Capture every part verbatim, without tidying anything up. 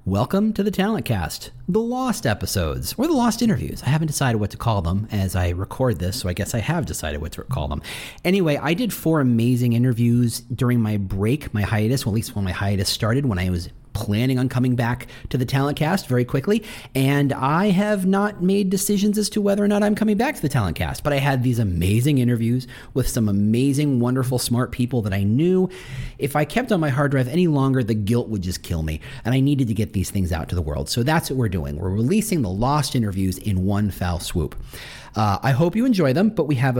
Welcome to the Talent Cast, the lost episodes, or the lost interviews. I haven't decided what to call them as I record this, so I guess I have decided what to call them. Anyway, I did four amazing interviews during my break, my hiatus, well, at least when my hiatus started, when I was planning on coming back to the Talent Cast very quickly, and I have not made decisions as to whether or not I'm coming back to the Talent Cast, but I had these amazing interviews with some amazing, wonderful, smart people that I knew if I kept on my hard drive any longer, the guilt would just kill me, and I needed to get these things out to the world. So that's what we're doing. We're releasing the lost interviews in one foul swoop. Uh, I hope you enjoy them, but we have a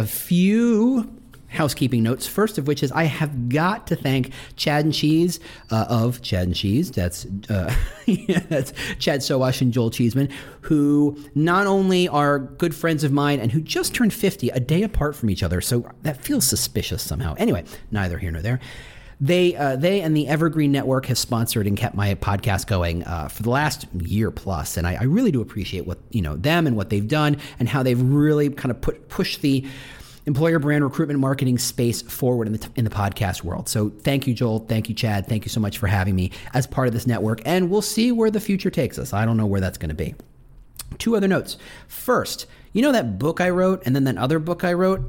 few housekeeping notes, first of which is I have got to thank Chad and Cheese uh, of Chad and Cheese. That's uh, yeah, that's Chad Sowash and Joel Cheeseman, who not only are good friends of mine and who just turned fifty a day apart from each other. So that feels suspicious somehow. Anyway, neither here nor there. They uh, they and the Evergreen Network have sponsored and kept my podcast going uh, for the last year plus, and I, I really do appreciate what you know them and what they've done and how they've really kind of put pushed the employer brand recruitment marketing space forward in the in the podcast world. So thank you, Joel. Thank you, Chad. Thank you so much for having me as part of this network. And we'll see where the future takes us. I don't know where that's going to be. Two other notes. First, you know that book I wrote and then that other book I wrote?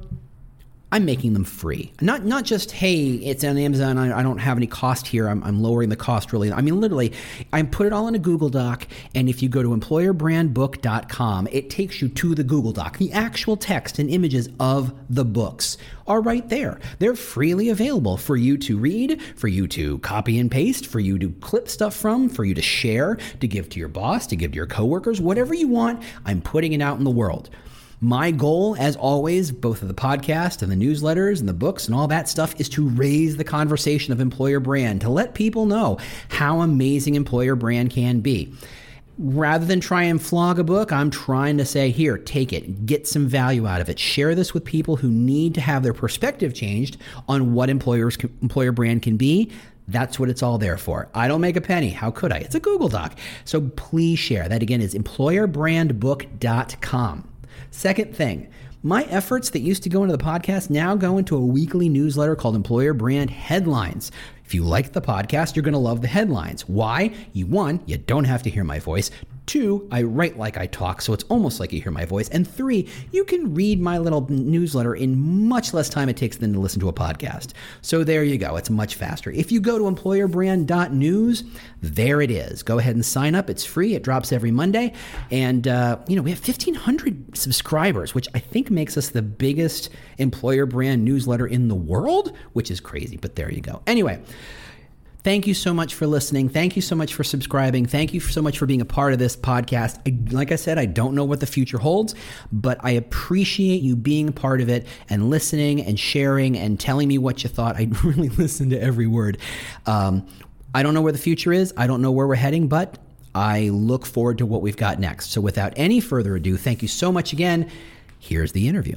I'm making them free. Not not just, hey, it's on Amazon, I, I don't have any cost here, I'm, I'm lowering the cost really. I mean, literally, I put it all in a Google Doc, and if you go to employer brand book dot com, it takes you to the Google Doc. The actual text and images of the books are right there. They're freely available for you to read, for you to copy and paste, for you to clip stuff from, for you to share, to give to your boss, to give to your coworkers, whatever you want, I'm putting it out in the world. My goal, as always, both of the podcast and the newsletters and the books and all that stuff, is to raise the conversation of employer brand, to let people know how amazing employer brand can be. Rather than try and flog a book, I'm trying to say, here, take it, get some value out of it. Share this with people who need to have their perspective changed on what employers employer brand can be. That's what it's all there for. I don't make a penny. How could I? It's a Google Doc. So please share. That again is employer brand book dot com. Second thing, my efforts that used to go into the podcast now go into a weekly newsletter called Employer Brand Headlines. If you like the podcast, you're going to love the headlines. Why? You one, you don't have to hear my voice. Two, I write like I talk, so it's almost like you hear my voice. And three, you can read my little newsletter in much less time it takes than to listen to a podcast. So there you go. It's much faster. If you go to employer brand dot news, there it is. Go ahead and sign up. It's free. It drops every Monday. And, uh, you know, we have fifteen hundred subscribers, which I think makes us the biggest employer brand newsletter in the world, which is crazy, but there you go. Anyway, thank you so much for listening. Thank you so much for subscribing. Thank you so much for being a part of this podcast. I, like I said, I don't know what the future holds, but I appreciate you being a part of it and listening and sharing and telling me what you thought. I really listened to every word. Um, I don't know where the future is. I don't know where we're heading, but I look forward to what we've got next. So without any further ado, thank you so much again. Here's the interview.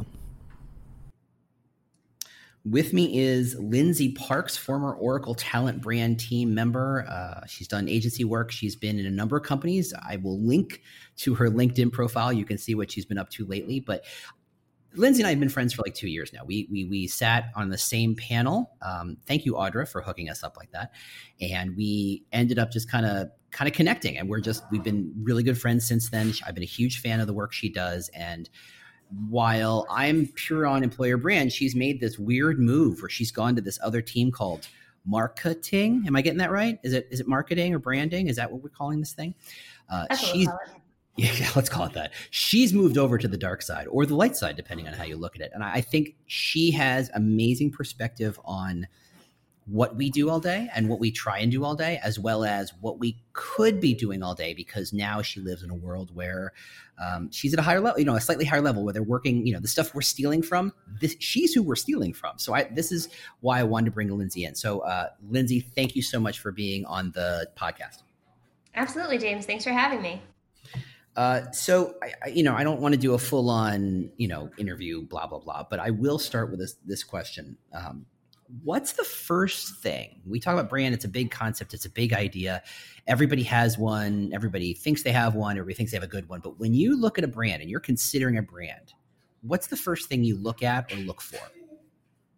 With me is Lindsay Parks, former Oracle Talent Brand team member. Uh, she's done agency work. She's been in a number of companies. I will link to her LinkedIn profile. You can see what she's been up to lately. But Lindsay and I have been friends for like two years now. We we we sat on the same panel. Um, thank you, Audra, for hooking us up like that. And we ended up just kind of kind of connecting. And we're just we've been really good friends since then. I've been a huge fan of the work she does. And while I'm pure on employer brand, she's made this weird move where she's gone to this other team called marketing. Am I getting that right? Is it is it marketing or branding? Is that what we're calling this thing? Uh, she's yeah, let's call it that. She's moved over to the dark side or the light side, depending on how you look at it. And I think she has amazing perspective on what we do all day and what we try and do all day, as well as what we could be doing all day, because now she lives in a world where um, she's at a higher level, you know, a slightly higher level where they're working, you know, the stuff we're stealing from, this, she's who we're stealing from. So I, this is why I wanted to bring Lindsay in. So uh, Lindsay, thank you so much for being on the podcast. Absolutely, James. Thanks for having me. Uh, so, I, I, you know, I don't want to do a full on, you know, interview, blah, blah, blah, but I will start with this, this question. Um, What's the first thing? We talk about brand. It's a big concept. It's a big idea. Everybody has one. Everybody thinks they have one. Everybody thinks they have a good one. But when you look at a brand and you're considering a brand, what's the first thing you look at or look for?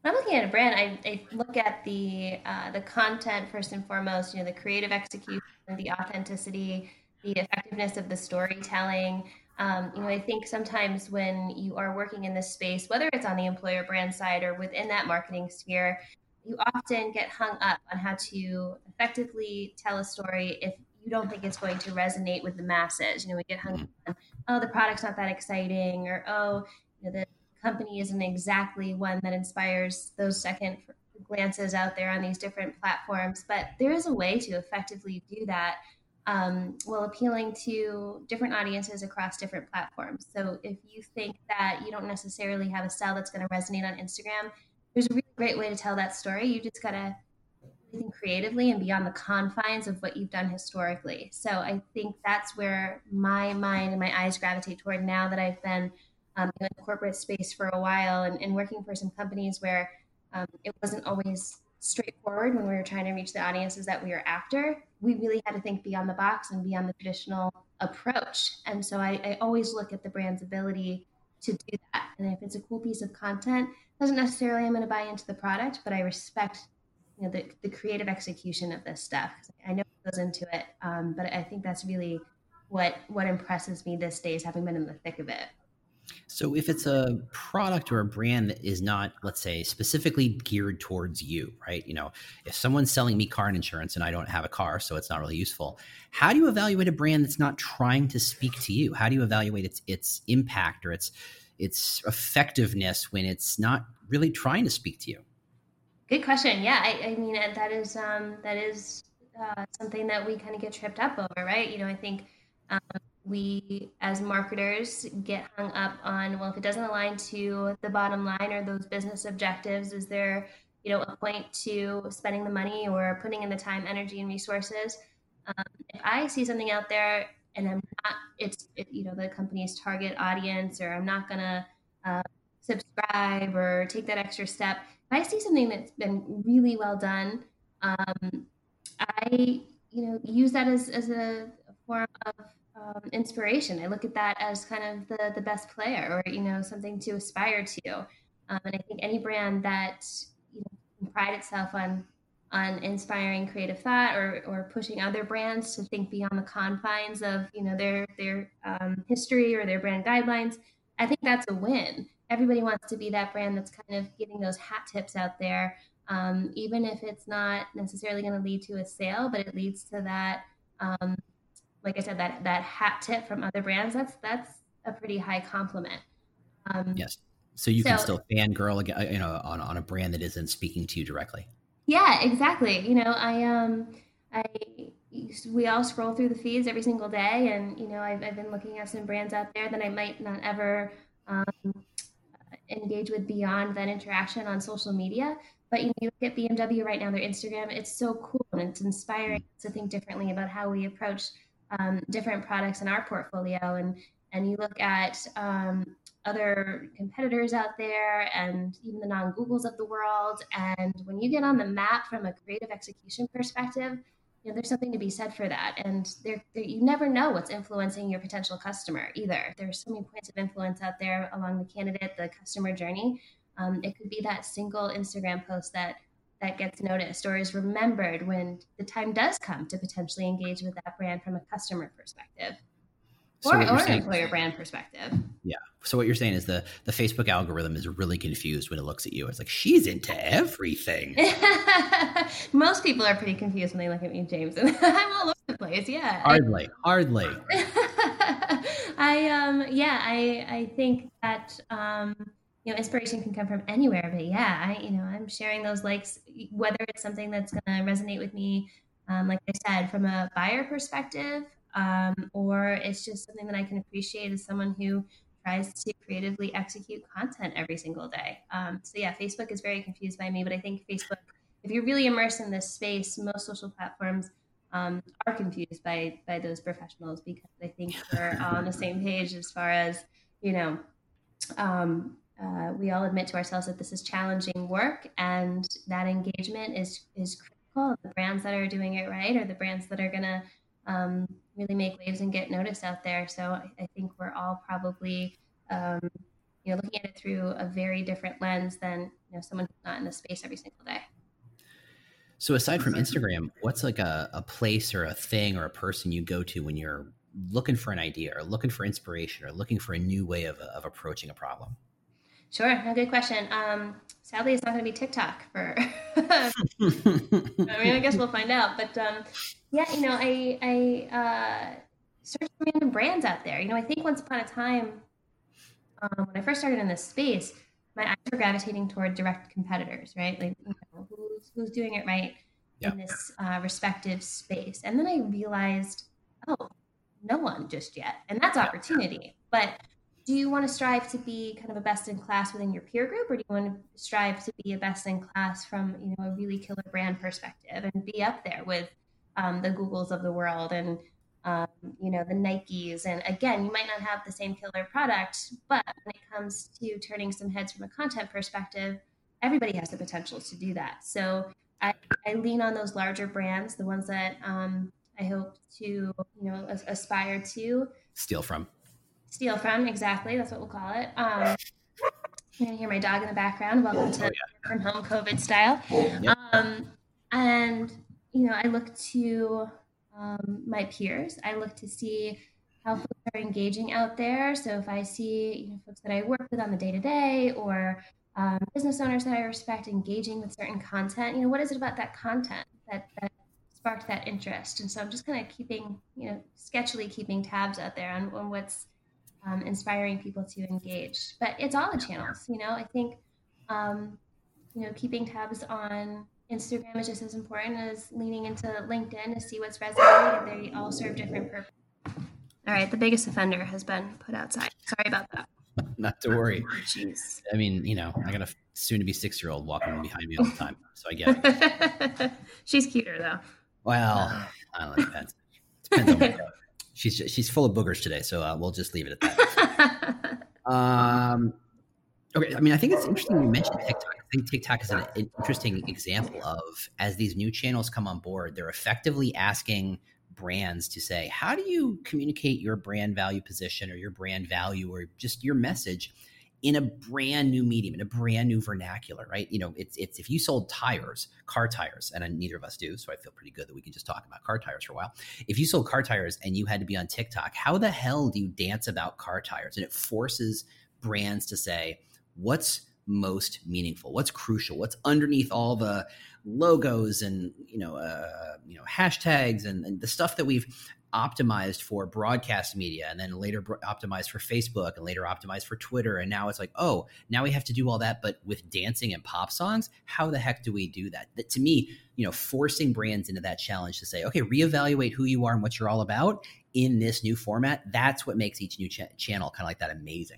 When I'm looking at a brand, I, I look at the uh, the content first and foremost. You know, the creative execution, the authenticity, the effectiveness of the storytelling. Um, you know, I think sometimes when you are working in this space, whether it's on the employer brand side or within that marketing sphere, you often get hung up on how to effectively tell a story if you don't think it's going to resonate with the masses. You know, we get hung up on, oh, the product's not that exciting, or oh, you know, the company isn't exactly one that inspires those second glances out there on these different platforms. But there is a way to effectively do that um, while appealing to different audiences across different platforms. So if you think that you don't necessarily have a style that's going to resonate on Instagram, there's a really great way to tell that story. You just got to think creatively and beyond the confines of what you've done historically. So I think that's where my mind and my eyes gravitate toward now that I've been um, in the corporate space for a while and, and working for some companies where um, it wasn't always straightforward when we were trying to reach the audiences that we were after. We really had to think beyond the box and beyond the traditional approach. And so I, I always look at the brand's ability to do that. And if it's a cool piece of content, doesn't necessarily I'm going to buy into the product, but I respect you know the, the creative execution of this stuff. I know it goes into it, um, but I think that's really what what impresses me this days, having been in the thick of it. So if it's a product or a brand that is not, let's say, specifically geared towards you, right? You know, if someone's selling me car insurance and I don't have a car, so it's not really useful. How do you evaluate a brand that's not trying to speak to you? How do you evaluate its its impact or its its effectiveness when it's not really trying to speak to you? Good question. Yeah, I, I mean that is um, that is uh, something that we kind of get tripped up over, right? You know, I think um, we as marketers get hung up on, well, if it doesn't align to the bottom line or those business objectives, is there you know a point to spending the money or putting in the time, energy, and resources? Um, if I see something out there and I'm not, it's it, you know the company's target audience, or I'm not gonna uh, subscribe or take that extra step. If I see something that's been really well done, um, I you know use that as, as a, a form of um, inspiration. I look at that as kind of the the best player, or you know something to aspire to. Um, and I think any brand that you know can pride itself on on inspiring creative thought, or or pushing other brands to think beyond the confines of you know their their um, history or their brand guidelines, I think that's a win. Everybody wants to be that brand that's kind of getting those hat tips out there, um, even if it's not necessarily going to lead to a sale, but it leads to that, um, like I said, that that hat tip from other brands. That's that's a pretty high compliment. Um, Yes. So you can so still fangirl, you know, on, on a brand that isn't speaking to you directly. yeah, exactly. You know, I um, I we all scroll through the feeds every single day, and you know, I've I've been looking at some brands out there that I might not ever um, engage with beyond that interaction on social media. But you know, you look at B M W right now, their Instagram, it's so cool and it's inspiring to think differently about how we approach um, different products in our portfolio. And and you look at um, other competitors out there and even the non-Googles of the world. And when you get on the map from a creative execution perspective, you know, there's something to be said for that. And there, there, you never know what's influencing your potential customer either. There's so many points of influence out there along the candidate, the customer journey. Um, it could be that single Instagram post that that gets noticed or is remembered when the time does come to potentially engage with that brand from a customer perspective, So or, what or you're an saying, employer brand perspective. yeah. So what you're saying is the the Facebook algorithm is really confused when it looks at you. It's like, she's into everything. Most people are pretty confused when they look at me, James, and I'm all over the place. Yeah, Hardly, hardly. I um yeah, I I think that um you know inspiration can come from anywhere, but yeah, I you know I'm sharing those likes, whether it's something that's gonna resonate with me, um, like I said, from a buyer perspective, um, or it's just something that I can appreciate as someone who tries to creatively execute content every single day. Um, so yeah, Facebook is very confused by me, but I think Facebook, if you're really immersed in this space, most social platforms um, are confused by by those professionals, because I think we're all on the same page as far as you know. Um, uh, we all admit to ourselves that this is challenging work, and that engagement is is critical. The brands that are doing it right are the brands that are going to um, really make waves and get noticed out there. So I, I think we're all probably um, you know looking at it through a very different lens than you know, someone who's not in the space every single day. So aside from Instagram, what's like a, a place or a thing or a person you go to when you're looking for an idea or looking for inspiration or looking for a new way of, of approaching a problem? Sure. A good question. Um, sadly, it's not going to be TikTok for, I mean, I guess we'll find out, but um, yeah, you know, I, I uh, search for random brands out there. You know, I think once upon a time, um, when I first started in this space, my eyes were gravitating toward direct competitors, right? Like, you know, who's, who's doing it right yeah. in this uh, respective space. And then I realized, oh, no one just yet. And that's opportunity. But do you want to strive to be kind of a best in class within your peer group, or do you want to strive to be a best in class from, you know, a really killer brand perspective and be up there with um, the Googles of the world and, um, you know, the Nikes? And again, you might not have the same killer product, but when it comes to turning some heads from a content perspective, everybody has the potential to do that. So I, I lean on those larger brands, the ones that um, I hope to, you know, aspire to steal from. Steal from, exactly. That's what we'll call it. Um, you can hear my dog in the background. Welcome to oh, yeah. From Home COVID style. Yep. Um, and, you know, I look to um, my peers. I look to see how folks are engaging out there. So if I see, you know, folks that I work with on the day-to-day or um, business owners that I respect engaging with certain content, you know, what is it about that content that, that sparked that interest? And so I'm just kind of keeping, you know, sketchily keeping tabs out there on, on what's Um, inspiring people to engage. But it's all the channels, you know, I think, um, you know, keeping tabs on Instagram is just as important as leaning into LinkedIn to see what's resonating. They all serve different purposes. All right. The biggest offender has been put outside. Sorry about that. Not to worry. Jeez. I mean, you know, I got a soon to be six year old walking behind me all the time. So I get it. She's cuter though. Well, I don't know. It depends. Depends on what She's she's full of boogers today, so uh, we'll just leave it at that. um, okay, I mean, I think it's interesting you mentioned TikTok. I think TikTok is an, an interesting example of, as these new channels come on board, they're effectively asking brands to say, how do you communicate your brand value position or your brand value or just your message in a brand new medium, in a brand new vernacular, right? You know, it's it's if you sold tires, car tires, and neither of us do, so I feel pretty good that we can just talk about car tires for a while. If you sold car tires and you had to be on TikTok, how the hell do you dance about car tires? And it forces brands to say, what's most meaningful? What's crucial? What's underneath all the logos and, you know, uh, you know, hashtags and, and the stuff that we've optimized for broadcast media and then later bro- optimized for Facebook and later optimized for Twitter. And now it's like, oh, now we have to do all that, but with dancing and pop songs. How the heck do we do that? That to me, you know, forcing brands into that challenge to say, okay, reevaluate who you are and what you're all about in this new format. That's what makes each new ch- channel kind of like that amazing.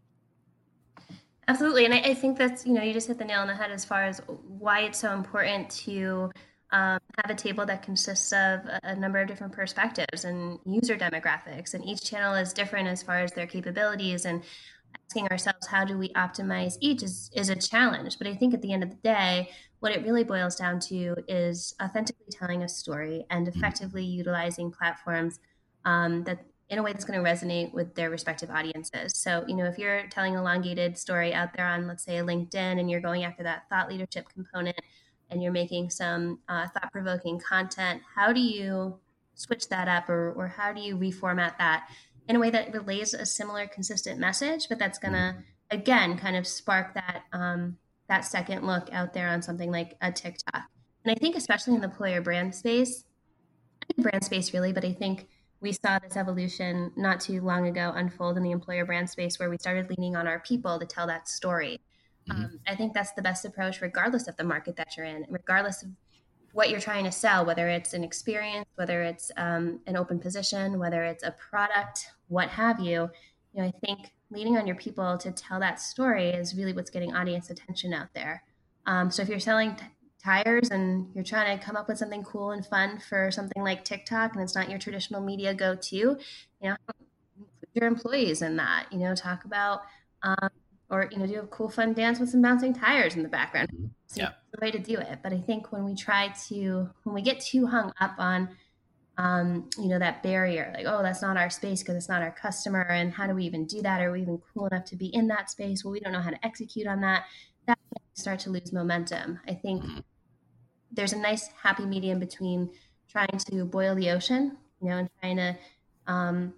Absolutely. And I, I think that's, you know, you just hit the nail on the head as far as why it's so important to Um, have a table that consists of a, a number of different perspectives and user demographics, and each channel is different as far as their capabilities, and asking ourselves how do we optimize each is, is a challenge. But I think at the end of the day, what it really boils down to is authentically telling a story and effectively utilizing platforms um, that in a way that's going to resonate with their respective audiences. So, you know, if you're telling an elongated story out there on, let's say, LinkedIn, and you're going after that thought leadership component, and you're making some uh, thought-provoking content, how do you switch that up, or, or how do you reformat that in a way that relays a similar, consistent message, but that's going to, again, kind of spark that um, that second look out there on something like a TikTok. And I think especially in the employer brand space, brand space really, but I think we saw this evolution not too long ago unfold in the employer brand space, where we started leaning on our people to tell that story. Mm-hmm. Um, I think that's the best approach, regardless of the market that you're in, regardless of what you're trying to sell, whether it's an experience, whether it's um, an open position, whether it's a product, what have you. You know, I think leaning on your people to tell that story is really what's getting audience attention out there. Um, so if you're selling t- tires and you're trying to come up with something cool and fun for something like TikTok, and it's not your traditional media go-to, you know, include your employees in that, you know, talk about, um, or, you know, do a cool, fun dance with some bouncing tires in the background. So yeah. The way to do it. But I think when we try to, when we get too hung up on, um, you know, that barrier, like, oh, that's not our space because it's not our customer. And how do we even do that? Are we even cool enough to be in that space? Well, we don't know how to execute on that. that's when you start to lose momentum. I think mm-hmm. there's a nice happy medium between trying to boil the ocean, you know, and trying to um,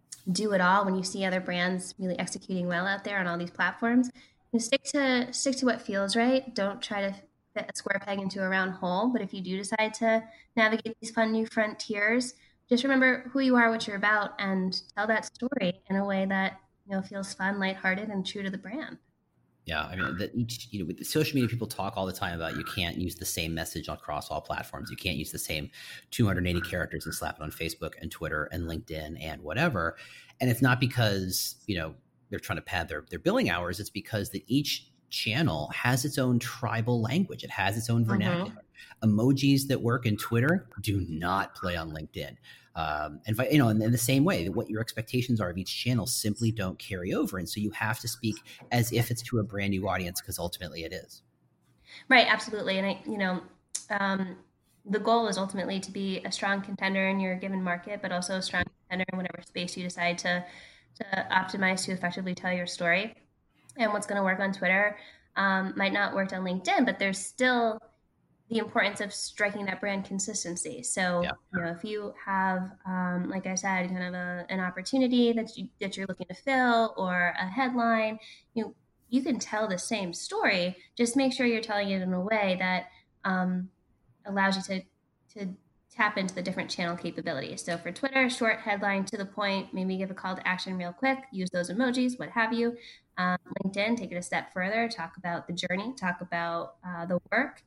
do it all when you see other brands really executing well out there on all these platforms. You stick to stick to what feels right. Don't try to fit a square peg into a round hole. But if you do decide to navigate these fun new frontiers, just remember who you are, what you're about, and tell that story in a way that, you know, feels fun, lighthearted, and true to the brand. Yeah, I mean, that each, you know, with social media, people talk all the time about you can't use the same message across all platforms. You can't use the same two hundred eighty characters and slap it on Facebook and Twitter and LinkedIn and whatever. And it's not because, you know, they're trying to pad their, their billing hours. It's because that each channel has its own tribal language. It has its own vernacular. Mm-hmm. Emojis that work in Twitter do not play on LinkedIn. Um, and, you know, in, in the same way, what your expectations are of each channel simply don't carry over. And so you have to speak as if it's to a brand new audience, because ultimately it is. Right. Absolutely. And I, you know, um, the goal is ultimately to be a strong contender in your given market, but also a strong contender in whatever space you decide to, to optimize to effectively tell your story. And what's going to work on Twitter um, might not work on LinkedIn, but there's still the importance of striking that brand consistency. So, yeah. you know, if you have, um, like I said, kind of a, an opportunity that you, that you're looking to fill, or a headline, you know, you can tell the same story. Just make sure you're telling it in a way that um, allows you to to tap into the different channel capabilities. So for Twitter, short headline, to the point, maybe give a call to action real quick, use those emojis, what have you. Um, LinkedIn, take it a step further, talk about the journey, talk about uh, the work.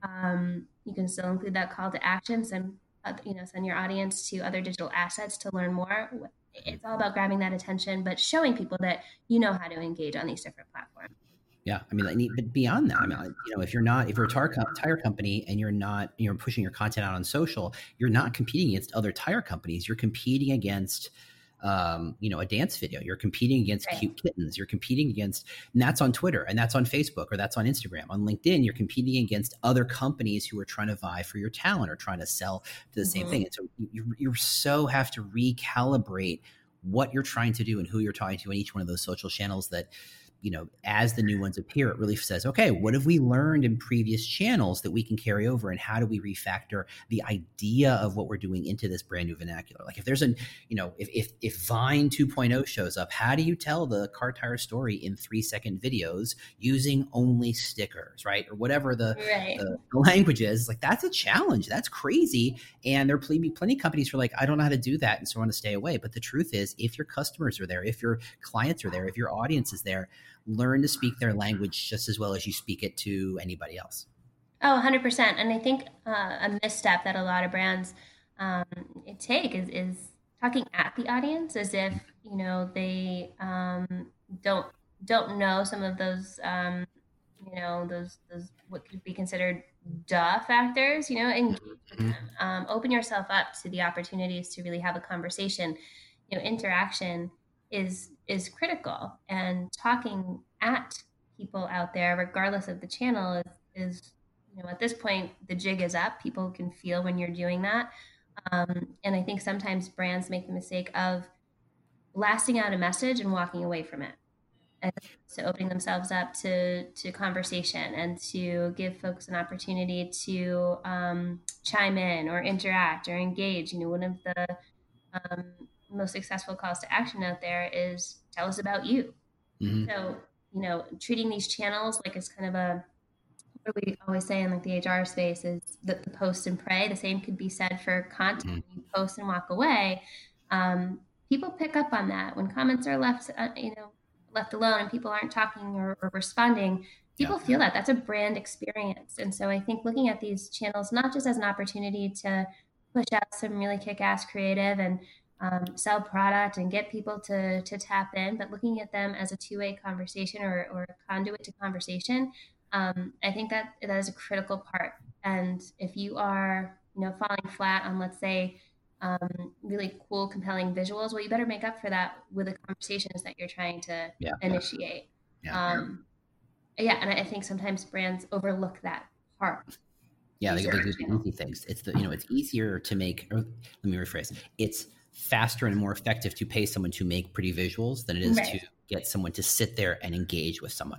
Um, you can still include that call to action, send, uh, you know, send your audience to other digital assets to learn more. It's all about grabbing that attention, but showing people that you know how to engage on these different platforms. Yeah, I mean, but beyond that, I mean, you know, if you're not, if you're a tire, tire company and you're not, you're pushing your content out on social, you're not competing against other tire companies. You're competing against, um, you know, a dance video. You're competing against right. cute kittens. You're competing against, and that's on Twitter, and that's on Facebook, or that's on Instagram. On LinkedIn, you're competing against other companies who are trying to vie for your talent or trying to sell to the mm-hmm. same thing. And so you, you so have to recalibrate what you're trying to do and who you're talking to in each one of those social channels that, you know, as the new ones appear, it really says, okay, what have we learned in previous channels that we can carry over, and how do we refactor the idea of what we're doing into this brand new vernacular? Like if there's an, you know, if if, if Vine two point oh shows up, how do you tell the car tire story in three second videos using only stickers, right? Or whatever the, right. the, the language is. Like that's a challenge. That's crazy. And there are plenty, plenty of companies who are like, I don't know how to do that, and so I want to stay away. But the truth is, if your customers are there, if your clients are there, if your audience is there, learn to speak their language just as well as you speak it to anybody else. Oh, one hundred percent. And I think uh, a misstep that a lot of brands um, take is, is talking at the audience as if, you know, they um, don't don't know some of those, um, you know, those, those what could be considered duh factors, you know, engage with them. Um, open yourself up to the opportunities to really have a conversation. You know, interaction is is critical, and talking at people out there, regardless of the channel, is, is you know, at this point the jig is up. People can feel when you're doing that, um, and I think sometimes brands make the mistake of blasting out a message and walking away from it, and so opening themselves up to to conversation and to give folks an opportunity to um, chime in or interact or engage. You know, one of the um, most successful calls to action out there is tell us about you. Mm-hmm. So, you know, treating these channels like it's kind of a, what we always say in like the H R space is the, the post and pray. The same could be said for content. Mm-hmm. You post and walk away. Um, people pick up on that when comments are left, uh, you know, left alone and people aren't talking or, or responding. People yeah. feel that. That's a brand experience. And so I think looking at these channels, not just as an opportunity to push out some really kick-ass creative and Um, sell product and get people to to tap in, but looking at them as a two-way conversation or, or a conduit to conversation, um, I think that that is a critical part. And if you are, you know, falling flat on, let's say, um, really cool, compelling visuals, well, you better make up for that with the conversations that you're trying to yeah. initiate. Yeah. Um, yeah, and I think sometimes brands overlook that part. Yeah, they, they do the easy things. It's the you know, it's easier to make. Or let me rephrase. It's faster and more effective to pay someone to make pretty visuals than it is right. to get someone to sit there and engage with someone.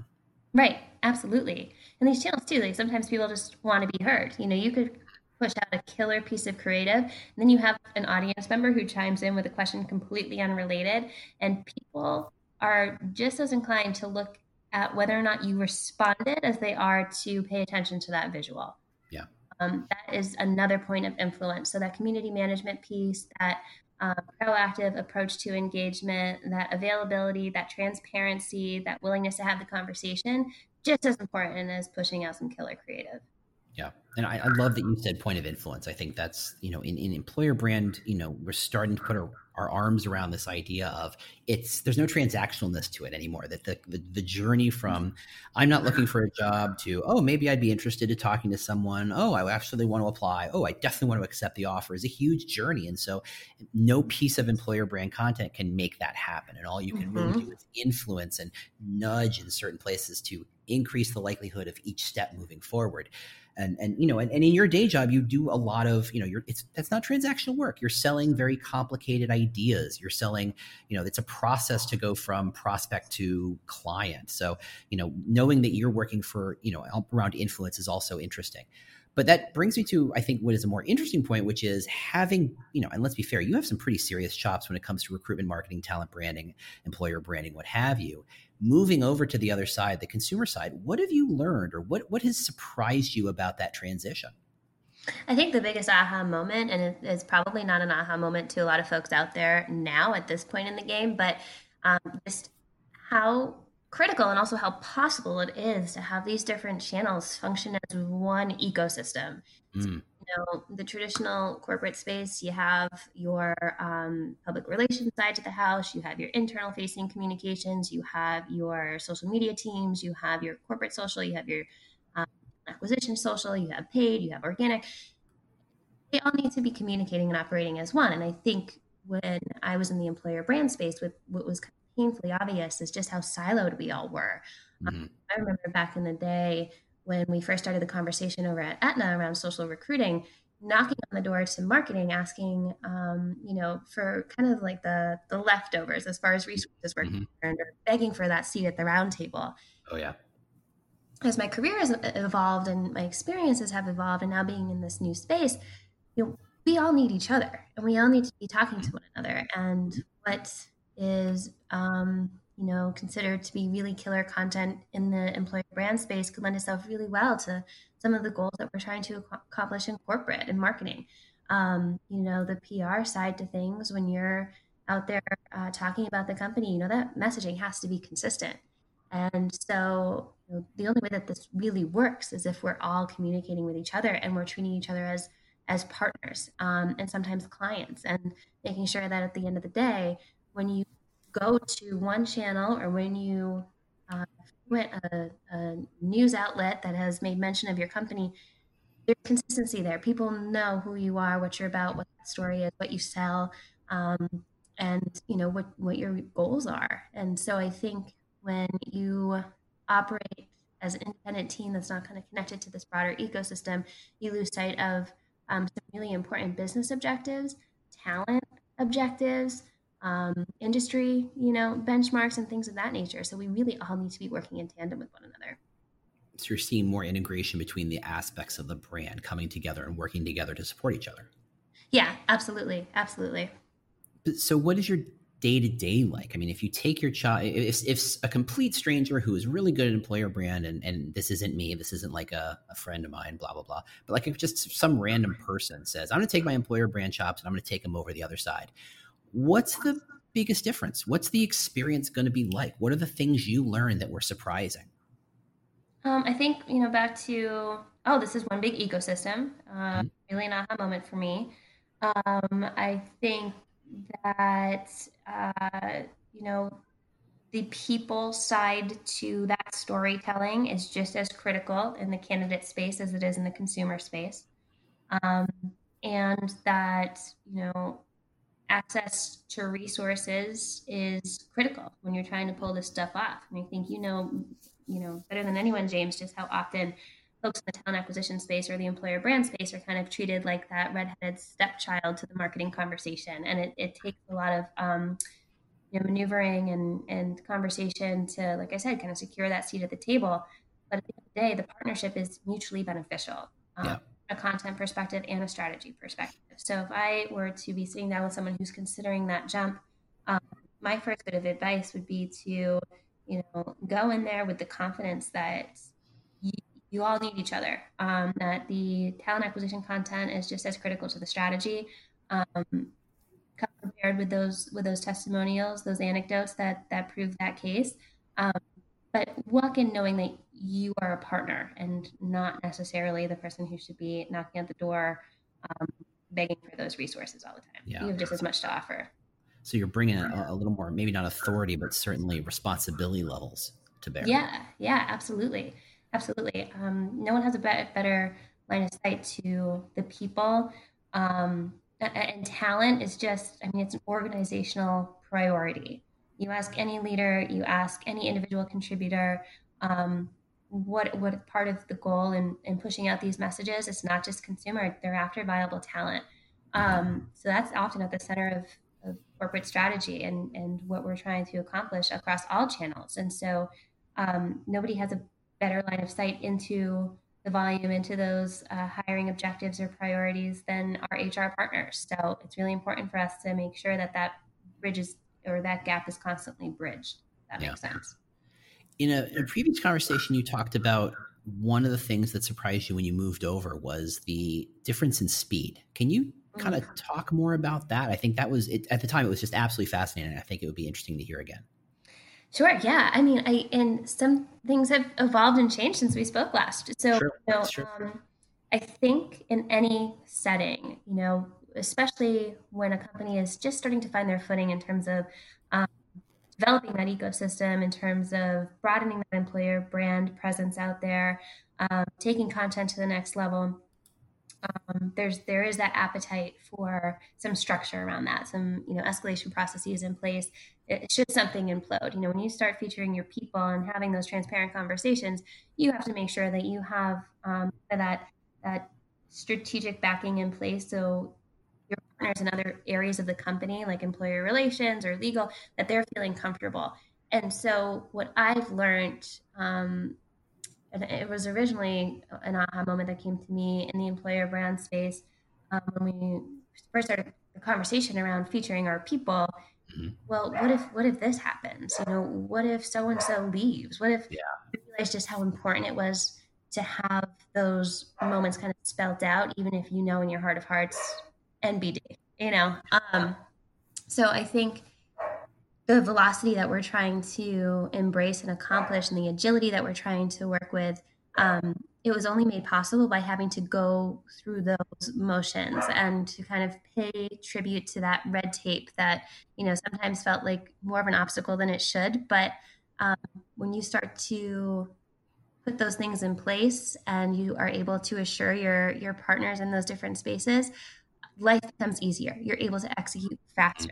Right, absolutely. And these channels too, like sometimes people just want to be heard. You know, you could push out a killer piece of creative, and then you have an audience member who chimes in with a question completely unrelated, and people are just as inclined to look at whether or not you responded as they are to pay attention to that visual. Yeah. Um, that is another point of influence. So that community management piece, that um, proactive approach to engagement, that availability, that transparency, that willingness to have the conversation, just as important as pushing out some killer creative. Yeah. And I, I love that you said point of influence. I think that's, you know, in, in employer brand, you know, we're starting to put our, our arms around this idea of it's, there's no transactionalness to it anymore. That the, the, the journey from I'm not looking for a job to, oh, maybe I'd be interested in talking to someone. Oh, I actually want to apply. Oh, I definitely want to accept the offer is a huge journey. And so no piece of employer brand content can make that happen. And all you can mm-hmm. really do is influence and nudge in certain places to increase the likelihood of each step moving forward. And, and, you know, and, and in your day job, you do a lot of, you know, you're, it's, that's not transactional work. You're selling very complicated ideas. You're selling, you know, it's a process to go from prospect to client. So, you know, knowing that you're working for, you know, around influence is also interesting. But that brings me to, I think, what is a more interesting point, which is having, you know, and let's be fair, you have some pretty serious chops when it comes to recruitment, marketing, talent branding, employer branding, what have you. Moving over to the other side, the consumer side, what have you learned or what, what has surprised you about that transition? I think the biggest aha moment, and it's probably not an aha moment to a lot of folks out there now at this point in the game, but um, just how critical and also how possible it is to have these different channels function as one ecosystem. Mm. So, you know, the traditional corporate space, you have your um, public relations side to the house, you have your internal facing communications, you have your social media teams, you have your corporate social, you have your um, acquisition social, you have paid, you have organic. They all need to be communicating and operating as one. And I think when I was in the employer brand space, with what was painfully obvious is just how siloed we all were. Mm-hmm. Um, I remember back in the day when we first started the conversation over at Aetna around social recruiting, knocking on the door to marketing, asking, um, you know, for kind of like the the leftovers as far as resources were mm-hmm. concerned, or begging for that seat at the round table. Oh, yeah. As my career has evolved and my experiences have evolved, and now being in this new space, you know, we all need each other, and we all need to be talking to one another. And what is, um, you know, considered to be really killer content in the employer brand space could lend itself really well to some of the goals that we're trying to accomplish in corporate and marketing. Um, you know, the P R side to things, when you're out there uh, talking about the company, you know, that messaging has to be consistent. And so you know, the only way that this really works is if we're all communicating with each other and we're treating each other as as partners um, and sometimes clients, and making sure that at the end of the day, when you go to one channel or when you uh, went a, a news outlet that has made mention of your company, there's consistency there. People know who you are, what you're about, what that story is, what you sell, um, and you know what what your goals are. And so I think when you operate as an independent team that's not kind of connected to this broader ecosystem, you lose sight of um, some really important business objectives, talent objectives, um, industry, you know, benchmarks and things of that nature. So we really all need to be working in tandem with one another. So you're seeing more integration between the aspects of the brand coming together and working together to support each other. Yeah, absolutely. Absolutely. So what is your day-to-day like? I mean, if you take your child, if, if a complete stranger who is really good at employer brand, and, and this isn't me, this isn't like a, a friend of mine, blah, blah, blah. But like if just some random person says, I'm going to take my employer brand chops and I'm going to take them over the other side. What's the biggest difference? What's the experience going to be like? What are the things you learned that were surprising? Um, I think, you know, back to, oh, this is one big ecosystem. Uh, mm-hmm. Really an aha moment for me. Um, I think that, uh, you know, the people side to that storytelling is just as critical in the candidate space as it is in the consumer space. Um, and that, you know, access to resources is critical when you're trying to pull this stuff off. And I think, you know, you know, better than anyone, James, just how often folks in the talent acquisition space or the employer brand space are kind of treated like that redheaded stepchild to the marketing conversation. And it, it takes a lot of um, you know, maneuvering and, and conversation to, like I said, kind of secure that seat at the table. But at the end of the day, the partnership is mutually beneficial, um, Yeah. a content perspective and a strategy perspective. So if I were to be sitting down with someone who's considering that jump, um, my first bit of advice would be to, you know, go in there with the confidence that you, you all need each other, um, that the talent acquisition content is just as critical to the strategy. Um, come prepared with those with those testimonials, those anecdotes that that prove that case. Um, but walk in knowing that you are a partner and not necessarily the person who should be knocking at the door, um, begging for those resources all the time. Yeah. You have just as much to offer. So you're bringing a, a little more, maybe not authority, but certainly responsibility levels to bear. Yeah, yeah, absolutely, absolutely. Um, no one has a be- better line of sight to the people, um, and, and talent is just, I mean, it's an organizational priority. You ask any leader, you ask any individual contributor, um, what what part of the goal in, in pushing out these messages. It's not just consumer; they're after viable talent. Um, so that's often at the center of, of corporate strategy and and what we're trying to accomplish across all channels. And so um, nobody has a better line of sight into the volume, into those uh, hiring objectives or priorities than our H R partners. So it's really important for us to make sure that that bridge is, or that gap is constantly bridged. If that Yeah. makes sense. In a, in a previous conversation, you talked about one of the things that surprised you when you moved over was the difference in speed. Can you kind of talk more about that? I think that was, it, at the time, it was just absolutely fascinating. I think it would be interesting to hear again. Sure. Yeah. I mean, I and some things have evolved and changed since we spoke last. So, Sure, you know, that's true. um, I think in any setting, you know, especially when a company is just starting to find their footing in terms of um, developing that ecosystem, in terms of broadening that employer brand presence out there, um, taking content to the next level. Um, there's there is that appetite for some structure around that, some you know escalation processes in place. It, should something implode, you know, when you start featuring your people and having those transparent conversations, you have to make sure that you have um, that that strategic backing in place, so your partners in other areas of the company, like employer relations or legal, that they're feeling comfortable. And so, what I've learned um, and it was originally an aha moment that came to me in the employer brand space um, when we first started the conversation around featuring our people. Mm-hmm. Well, what if what if this happens? You know, what if so and so leaves? What if yeah. we realized just how important it was to have those moments kind of spelled out, even if you know in your heart of hearts N B D. You know, um, so I think the velocity that we're trying to embrace and accomplish and the agility that we're trying to work with, um, it was only made possible by having to go through those motions and to kind of pay tribute to that red tape that, you know, sometimes felt like more of an obstacle than it should. But um, when you start to put those things in place and you are able to assure your your partners in those different spaces, life becomes easier. You're able to execute faster.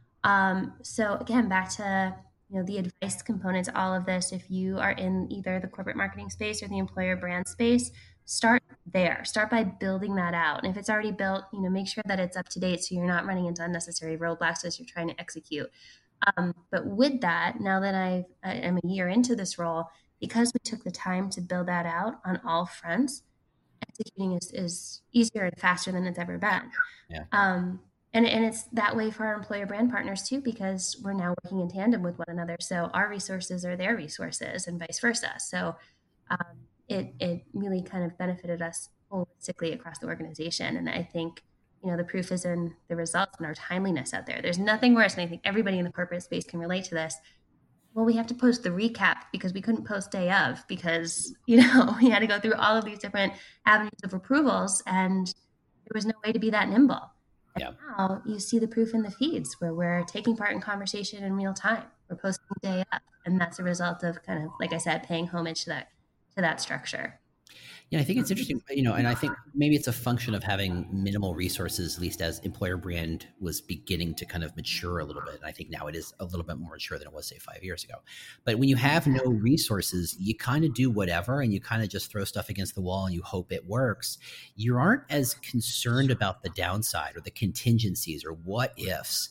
Um, so again, back to you know the advice component to all of this. If you are in either the corporate marketing space or the employer brand space, start there. Start by building that out. And if it's already built, you know, make sure that it's up to date so you're not running into unnecessary roadblocks as you're trying to execute. Um, but with that, now that I've, I am a year into this role, because we took the time to build that out on all fronts, executing is, is easier and faster than it's ever been. Yeah. Um, and, and it's that way for our employer brand partners too, because we're now working in tandem with one another. So our resources are their resources and vice versa. So um, it, it really kind of benefited us holistically across the organization. And I think, you know, the proof is in the results and our timeliness out there. There's nothing worse. And I think everybody in the corporate space can relate to this. Well, we have to post the recap because we couldn't post day of because, you know, we had to go through all of these different avenues of approvals and there was no way to be that nimble. And yeah. Now you see the proof in the feeds where we're taking part in conversation in real time. We're posting day up. And that's a result of kind of, like I said, paying homage to that, to that structure. Yeah, I think it's interesting, you know, and I think maybe it's a function of having minimal resources, at least as employer brand was beginning to kind of mature a little bit. And I think now it is a little bit more mature than it was, say, five years ago. But when you have no resources, you kind of do whatever and you kind of just throw stuff against the wall and you hope it works. You aren't as concerned about the downside or the contingencies or what ifs.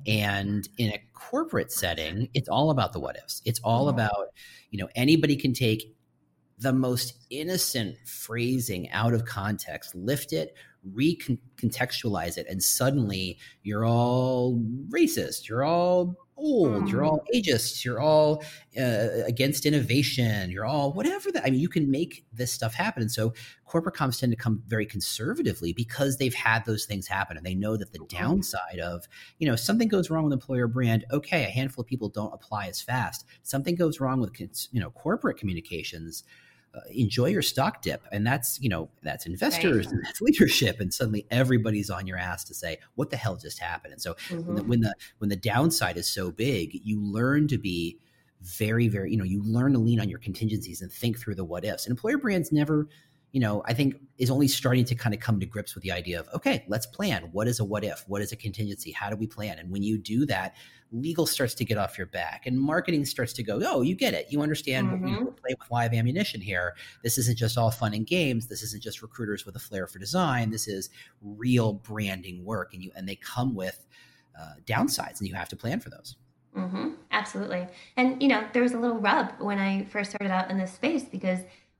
And in a corporate setting, it's all about the what ifs. It's all about, you know, anybody can take the most innocent phrasing out of context, lift it, recontextualize it, and suddenly you're all racist, you're all old, you're all ageist, you're all uh, against innovation, you're all whatever that, I mean, you can make this stuff happen. And so corporate comms tend to come very conservatively because they've had those things happen and they know that the downside of, you know, something goes wrong with employer brand, okay, a handful of people don't apply as fast. Something goes wrong with, you know, corporate communications, Uh, enjoy your stock dip. And that's, you know, that's investors, right, and that's leadership. And suddenly everybody's on your ass to say, what the hell just happened? And so mm-hmm. when, the, when the, when the downside is so big, you learn to be very, very, you know, you learn to lean on your contingencies and think through the what ifs. And employer brands never, you know, I think is only starting to kind of come to grips with the idea of, okay, let's plan. What is a what if? What is a contingency? How do we plan? And when you do that, legal starts to get off your back and marketing starts to go, oh, you get it. You understand mm-hmm. what we play with live ammunition here. This isn't just all fun and games. This isn't just recruiters with a flair for design. This is real branding work. And you, and they come with uh, downsides and you have to plan for those. Mm-hmm. Absolutely. And, you know, there was a little rub when I first started out in this space because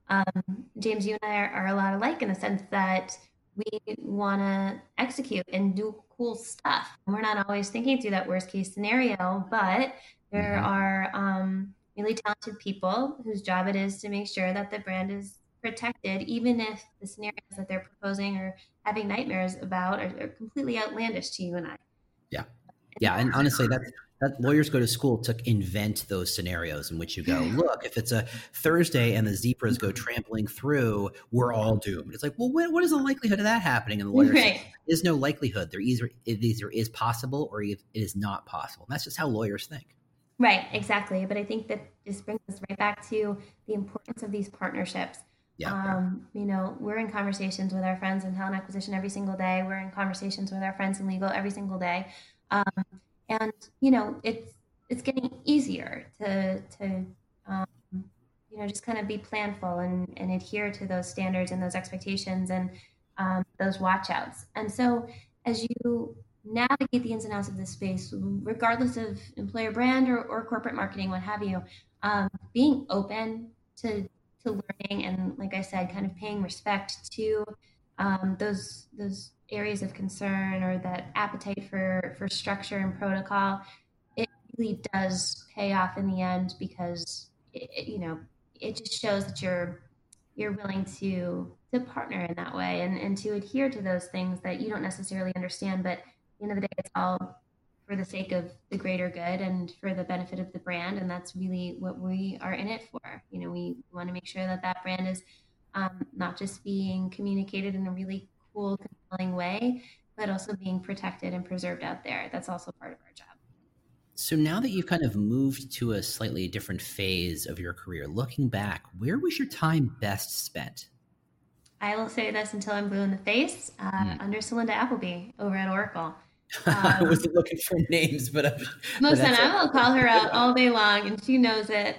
Um, James, you and I are, are a lot alike in the sense that we want to execute and do cool stuff. We're not always thinking through that worst case scenario, but there mm-hmm. are um, really talented people whose job it is to make sure that the brand is protected, even if the scenarios that they're proposing or having nightmares about are, are completely outlandish to you and I. Yeah. Yeah. And honestly, that's, that lawyers go to school to invent those scenarios in which you go, look, if it's a Thursday and the zebras go trampling through, we're all doomed. It's like, well, what, what is the likelihood of that happening? And the lawyer right. says, there is no likelihood. There either, it either is possible or it is not possible. And that's just how lawyers think. Right, exactly. But I think that this brings us right back to the importance of these partnerships. Yeah. Um, you know, we're in conversations with our friends in talent acquisition every single day. We're in conversations with our friends in legal every single day. Um, And, you know, it's it's getting easier to, to um, you know, just kind of be planful and, and adhere to those standards and those expectations and um, those watch outs. And so as you navigate the ins and outs of this space, regardless of employer brand or, or corporate marketing, what have you, um, being open to, to learning and, like I said, kind of paying respect to um, those those areas of concern or that appetite for, for structure and protocol, it really does pay off in the end because, it, it, you know, it just shows that you're you're willing to to partner in that way and, and to adhere to those things that you don't necessarily understand. But at the end of the day, it's all for the sake of the greater good and for the benefit of the brand. And that's really what we are in it for. You know, we want to make sure that that brand is um, not just being communicated in a really cool, compelling way, but also being protected and preserved out there. That's also part of our job. So now that you've kind of moved to a slightly different phase of your career, looking back, where was your time best spent? I will say this until I'm blue in the face, uh, mm. under Celinda Appleby over at Oracle. Um, I wasn't looking for names, but I'm, listen, but I will call her out all day long, and she knows it.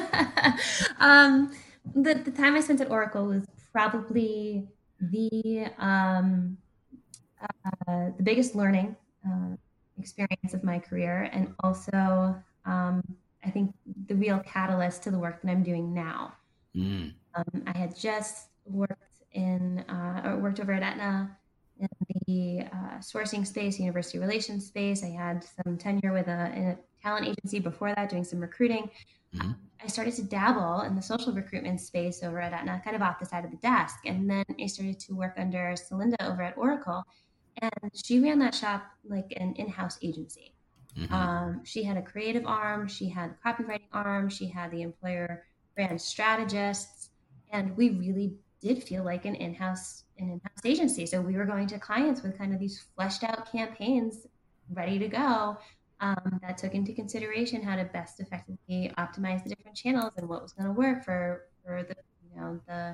um, the, the time I spent at Oracle was probably the um, uh, the biggest learning uh, experience of my career, and also um, I think the real catalyst to the work that I'm doing now. Mm. Um, I had just worked in uh, or worked over at Aetna in the uh, sourcing space, university relations space. I had some tenure with a, in a talent agency before that, doing some recruiting. Mm-hmm. I started to dabble in the social recruitment space over at Aetna, kind of off the side of the desk. And then I started to work under Celinda over at Oracle. And she ran that shop like an in-house agency. Mm-hmm. Um, she had a creative arm. She had a copywriting arm. She had the employer brand strategists. And we really did feel like an in-house, an in-house agency. So we were going to clients with kind of these fleshed out campaigns ready to go. Um, that took into consideration how to best effectively optimize the different channels and what was going to work for, for the, you know, the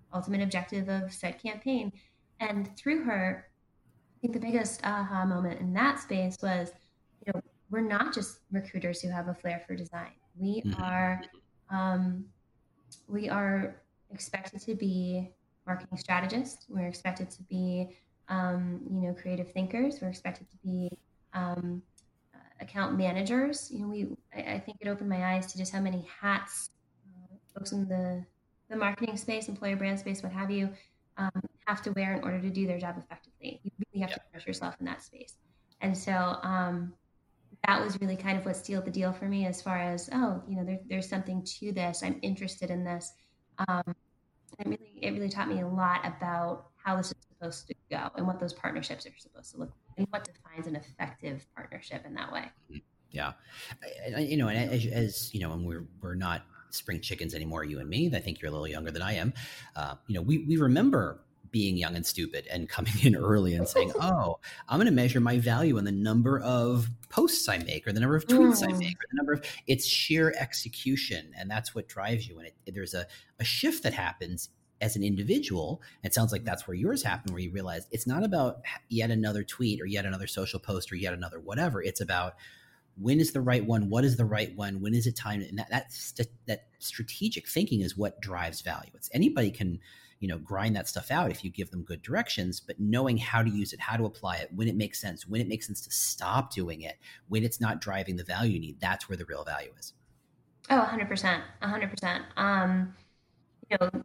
ultimate objective of said campaign. And through her, I think the biggest aha moment in that space was, you know, we're not just recruiters who have a flair for design. We Mm-hmm. are, um, we are expected to be marketing strategists. We're expected to be, um, you know, creative thinkers. We're expected to be um, uh, account managers. You know, we. I, I think it opened my eyes to just how many hats uh, folks in the the marketing space, employer brand space, what have you, um, have to wear in order to do their job effectively. You really have yeah. to push yourself in that space. And so um, that was really kind of what sealed the deal for me as far as, oh, you know, there, there's something to this. I'm interested in this. Um, it really, it really taught me a lot about how this is supposed to go and what those partnerships are supposed to look like and what defines an effective partnership in that way. Yeah. I, you know, and as, as you know, and we're, we're not spring chickens anymore, you and me. I think you're a little younger than I am. Uh, you know, we, we remember being young and stupid and coming in early and saying, oh, I'm going to measure my value in the number of posts I make or the number of tweets mm. I make or the number of, it's sheer execution. And that's what drives you. And it, there's a, a shift that happens as an individual. It sounds like that's where yours happened, where you realize it's not about yet another tweet or yet another social post or yet another whatever. It's about, when is the right one? What is the right one? When is it time? And that, that, st- that strategic thinking is what drives value. It's anybody can, you know, grind that stuff out if you give them good directions, but knowing how to use it, how to apply it, when it makes sense, when it makes sense to stop doing it, when it's not driving the value you need, that's where the real value is. Oh, a hundred percent, a hundred percent. Um, you know,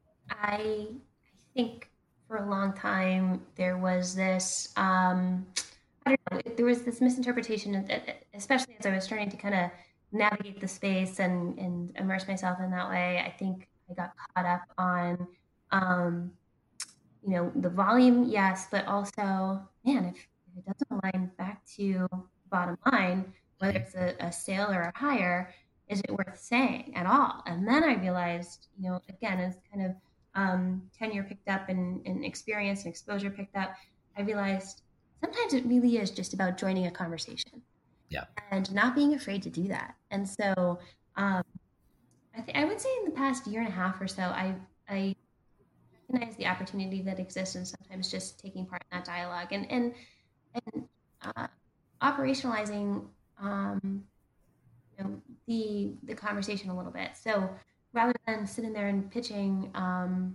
I, I think for a long time there was this, um, I don't know, there was this misinterpretation, especially as I was starting to kind of navigate the space and, and immerse myself in that way. I think I got caught up on, um, you know, the volume, yes, but also, man, if, if it doesn't align back to bottom line, whether it's a, a sale or a hire, is it worth saying at all? And then I realized, you know, again, as kind of um, tenure picked up and, and experience and exposure picked up, I realized sometimes it really is just about joining a conversation. Yeah. And not being afraid to do that. And so um, I think I would say in the past year and a half or so, I I recognize the opportunity that exists and sometimes just taking part in that dialogue and and and uh, operationalizing um, you know, the the conversation a little bit. So rather than sitting there and pitching um,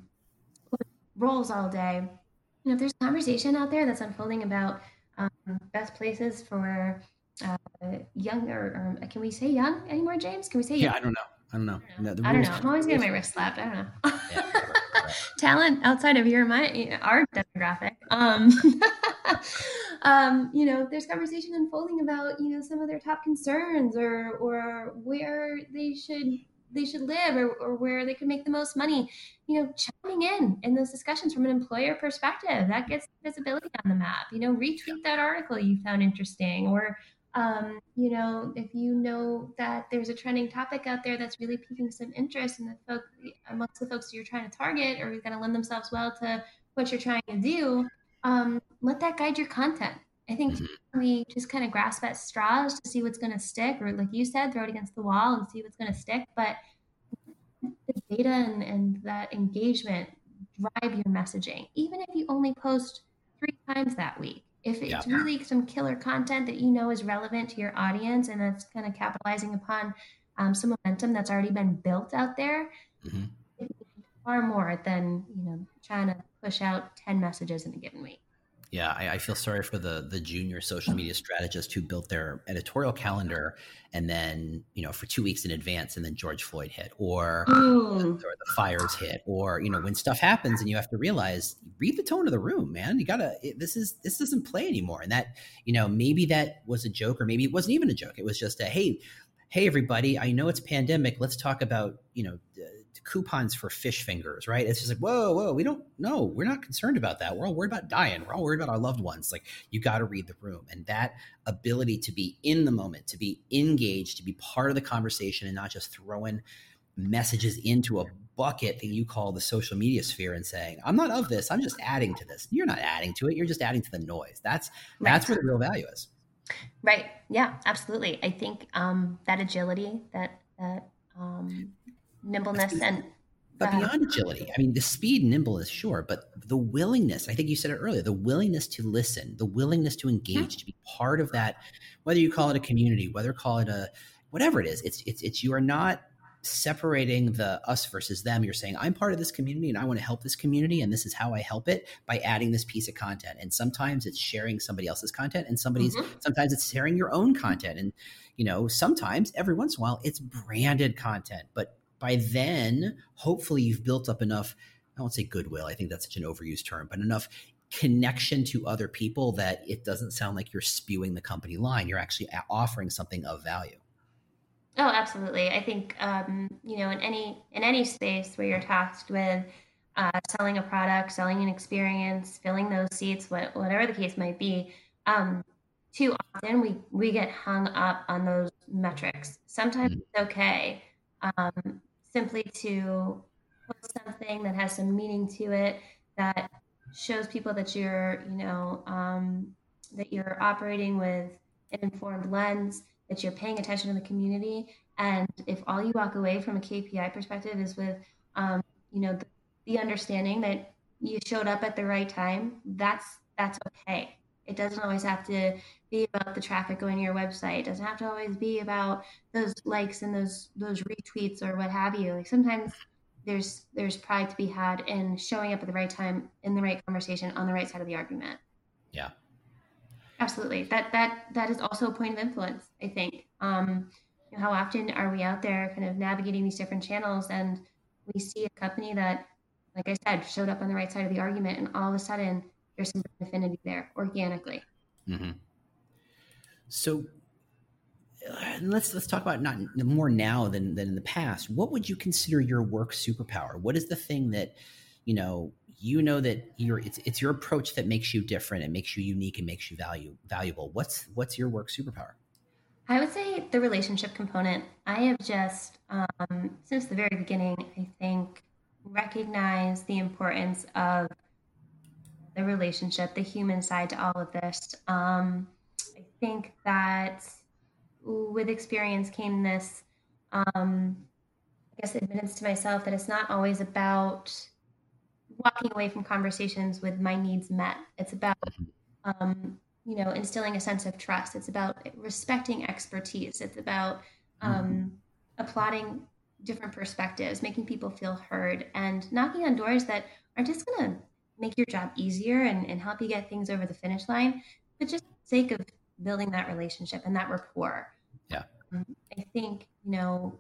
roles all day, you know, if there's a conversation out there that's unfolding about um, best places for uh, young, or, or can we say young anymore, James? Can we say young? Yeah, I don't know. I don't know. I don't know. No, the I don't know. I'm always getting my wrist slapped. I don't know. Yeah, talent outside of your my our demographic. Um, um, you know, there's conversation unfolding about, you know, some of their top concerns or or where they should they should live or, or where they could make the most money, you know, chiming in in those discussions from an employer perspective, that gets visibility on the map. You know, retweet that article you found interesting, or um, you know, if you know that there's a trending topic out there that's really piquing some interest in the folk amongst the folks you're trying to target or who's going to lend themselves well to what you're trying to do, um, let that guide your content. I think mm-hmm. we just kind of grasp at straws to see what's going to stick, or like you said, throw it against the wall and see what's going to stick. But the data and, and that engagement drive your messaging, even if you only post three times that week. If it's yeah. really some killer content that you know is relevant to your audience and that's kind of capitalizing upon um, some momentum that's already been built out there, mm-hmm. it's far more than, you know, trying to push out ten messages in a given week. Yeah, I, I feel sorry for the the junior social media strategists who built their editorial calendar and then, you know, for two weeks in advance, and then George Floyd hit, or, mm. or the fires hit, or, you know, when stuff happens and you have to realize, read the tone of the room, man. You gotta, it, this is this doesn't play anymore. And that, you know, maybe that was a joke, or maybe it wasn't even a joke. It was just a hey, hey everybody, I know it's pandemic. Let's talk about, you know, uh, coupons for fish fingers, right? It's just like, whoa, whoa, we don't know. We're not concerned about that. We're all worried about dying. We're all worried about our loved ones. Like, you got to read the room. And that ability to be in the moment, to be engaged, to be part of the conversation and not just throwing messages into a bucket that you call the social media sphere and saying, I'm not of this, I'm just adding to this. You're not adding to it. You're just adding to the noise. That's, right. that's where the real value is. Right. Yeah, absolutely. I think um, that agility, that, that, um, nimbleness and But Yeah. beyond agility, I mean, the speed and nimbleness, sure, but the willingness, I think you said it earlier, the willingness to listen, the willingness to engage, to be part of that, whether you call it a community, whether you call it a, whatever it is, it's, it's, it's, you are not separating the us versus them. You're saying, I'm part of this community and I want to help this community. And this is how I help it by adding this piece of content. And sometimes it's sharing somebody else's content and somebody's, mm-hmm. sometimes it's sharing your own content. And, you know, sometimes every once in a while it's branded content, but by then, hopefully you've built up enough, I won't say goodwill, I think that's such an overused term, but enough connection to other people that it doesn't sound like you're spewing the company line. You're actually offering something of value. Oh, absolutely. I think, um, you know, in any in any space where you're tasked with uh, selling a product, selling an experience, filling those seats, what, whatever the case might be, um, too often we, we get hung up on those metrics. Sometimes mm-hmm. it's okay. Um, simply to post something that has some meaning to it, that shows people that you're, you know, um, that you're operating with an informed lens, that you're paying attention to the community. And if all you walk away from a K P I perspective is with, um, you know, the, the understanding that you showed up at the right time, that's that's okay. It doesn't always have to be about the traffic going to your website. It doesn't have to always be about those likes and those those retweets or what have you. Like sometimes there's there's pride to be had in showing up at the right time, in the right conversation, on the right side of the argument. Yeah. Absolutely. That that that is also a point of influence, I think. Um, you know, how often are we out there kind of navigating these different channels and we see a company that, like I said, showed up on the right side of the argument, and all of a sudden there's some affinity there organically. Mm-hmm. So uh, let's let's talk about not more now than than in the past. What would you consider your work superpower? What is the thing that, you know, you know that you're it's it's your approach that makes you different and makes you unique and makes you value valuable? What's what's your work superpower? I would say the relationship component. I have just um, since the very beginning, I think, recognized the importance of the relationship, the human side to all of this. Um, I think that with experience came this, um, I guess, admittance to myself that it's not always about walking away from conversations with my needs met. It's about, um, you know, instilling a sense of trust. It's about respecting expertise. It's about um, mm-hmm. applauding different perspectives, making people feel heard, and knocking on doors that are just going to make your job easier and, and help you get things over the finish line, but just for the sake of building that relationship and that rapport. Yeah. Um, I think, you know,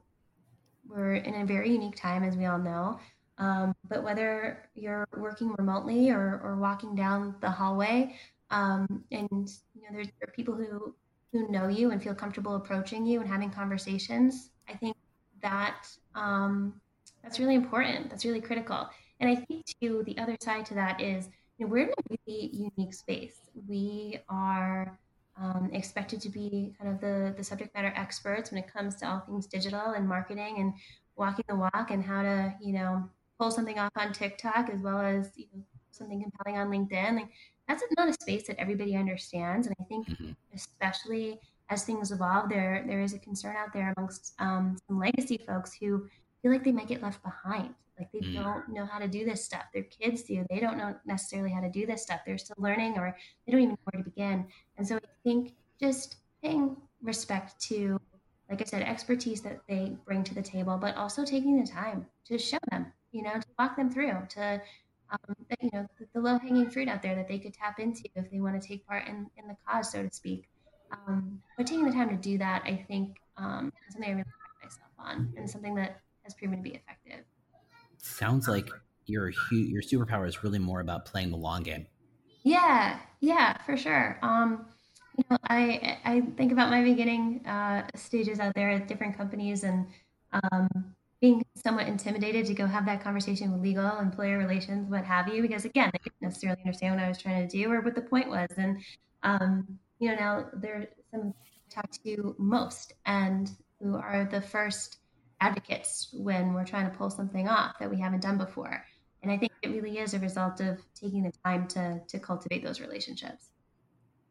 we're in a very unique time, as we all know, um, but whether you're working remotely or, or walking down the hallway, um, and, you know, there's, there are people who, who know you and feel comfortable approaching you and having conversations. I think that um, that's really important. That's really critical. And I think, too, the other side to that is, you know, we're in a really unique space. We are um, expected to be kind of the, the subject matter experts when it comes to all things digital and marketing and walking the walk and how to, you know, pull something off on TikTok as well as, you know, something compelling on LinkedIn. Like, that's not a space that everybody understands. And I think mm-hmm. especially as things evolve, there there is a concern out there amongst um, some legacy folks who feel like they might get left behind. Like they mm. don't know how to do this stuff. Their kids do. They don't know necessarily how to do this stuff. They're still learning, or they don't even know where to begin. And so I think just paying respect to, like I said, expertise that they bring to the table, but also taking the time to show them, you know, to walk them through, to, um, you know, the, the low-hanging fruit out there that they could tap into if they want to take part in, in the cause, so to speak. Um, but taking the time to do that, I think, um, is something I really pride myself on, and something that has proven to be effective. Sounds like your your superpower is really more about playing the long game. Yeah, yeah, for sure. Um, you know, I I think about my beginning uh, stages out there at different companies, and um, being somewhat intimidated to go have that conversation with legal, employer relations, what have you, because again, they didn't necessarily understand what I was trying to do or what the point was. And um, you know, now there are some I talk to most, and who are the first advocates when we're trying to pull something off that we haven't done before. And I think it really is a result of taking the time to to cultivate those relationships.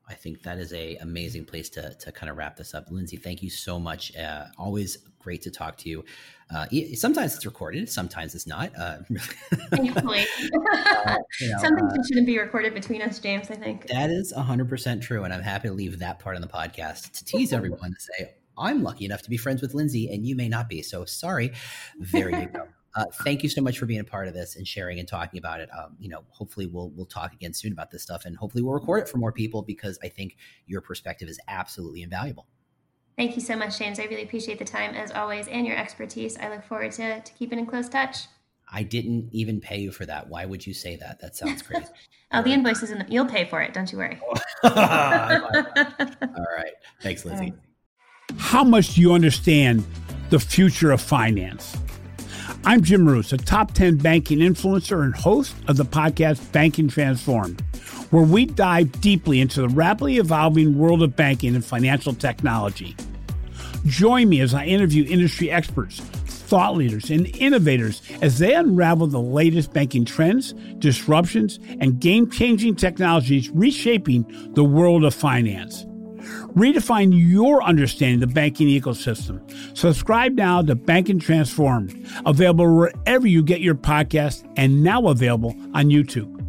I think that is a amazing place to to kind of wrap this up. Lindsay, thank you so much. Uh, always great to talk to you. Uh, sometimes it's recorded, sometimes it's not. Uh, Thankfully. uh, you know, Some things uh, shouldn't be recorded between us, James, I think. That is one hundred percent true, and I'm happy to leave that part on the podcast to tease everyone to say, I'm lucky enough to be friends with Lindsay, and you may not be, so sorry. There you go. Uh, thank you so much for being a part of this and sharing and talking about it. Um, you know, hopefully we'll we'll talk again soon about this stuff, and hopefully we'll record it for more people because I think your perspective is absolutely invaluable. Thank you so much, James. I really appreciate the time as always and your expertise. I look forward to, to keeping in close touch. I didn't even pay you for that. Why would you say that? That sounds crazy. oh, the invoice is in the, you'll pay for it. Don't you worry. All right. Thanks, Lindsay. How much do you understand the future of finance? I'm Jim Marous, a top ten banking influencer and host of the podcast Banking Transformed, where we dive deeply into the rapidly evolving world of banking and financial technology. Join me as I interview industry experts, thought leaders, and innovators as they unravel the latest banking trends, disruptions, and game-changing technologies reshaping the world of finance. Redefine your understanding of the banking ecosystem. Subscribe now to Banking Transformed, available wherever you get your podcasts and now available on YouTube.